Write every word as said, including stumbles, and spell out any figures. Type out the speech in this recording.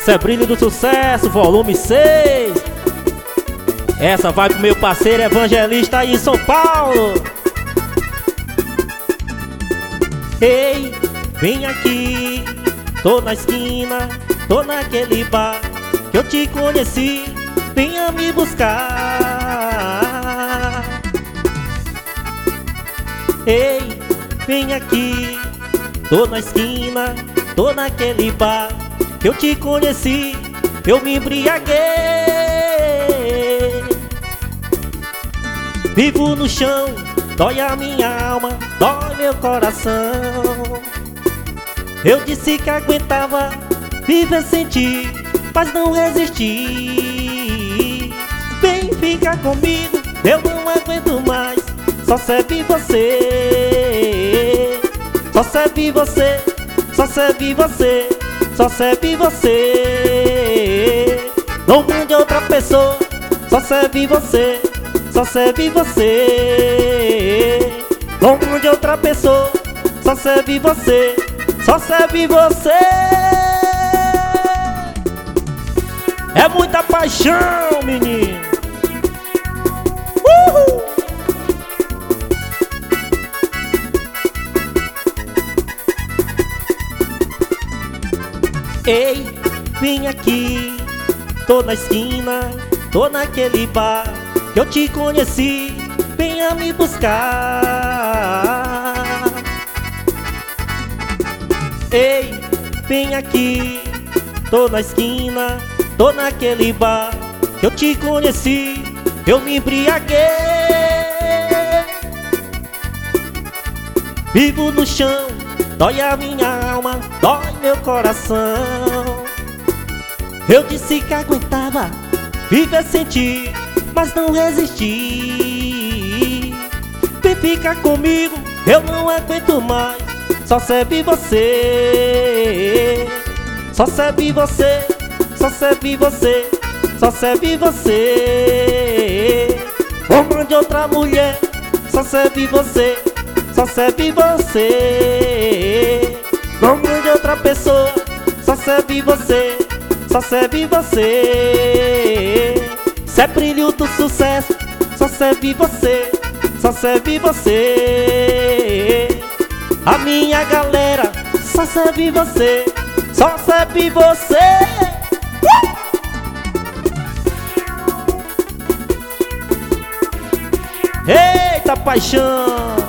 Isso é Brilho do Sucesso, volume seis. Essa vai pro meu parceiro evangelista aí em São Paulo. Ei, vem aqui, tô na esquina, tô naquele bar que eu te conheci, venha me buscar. Ei, vem aqui, tô na esquina, tô naquele bar que eu te conheci, eu me embriaguei. Vivo no chão, dói a minha alma, dói meu coração. Eu disse que aguentava viver sem ti, mas não resisti. Vem ficar comigo, eu não aguento mais, só serve você. Só serve você, só serve você, só serve você. No mundo de outra pessoa, só serve você, só serve você. No mundo de outra pessoa, só serve você, só serve você. É muita paixão, menino. Uhul! Ei, vem aqui, tô na esquina, tô naquele bar que eu te conheci, venha me buscar. Ei, vem aqui, tô na esquina, tô naquele bar que eu te conheci, eu me embriaguei. Vivo no chão, dói a minha alma, dói meu coração. Eu disse que aguentava viver sem ti, mas não resisti. Vem ficar comigo, eu não aguento mais, só serve você. Só serve você, só serve você, só serve você. Homem de outra mulher, só serve você, só serve você. Homem de outra pessoa, só serve você, só serve você. Isso é Brilho do Sucesso, só serve você, só serve você. A minha galera, só serve você, só serve você. Eita paixão!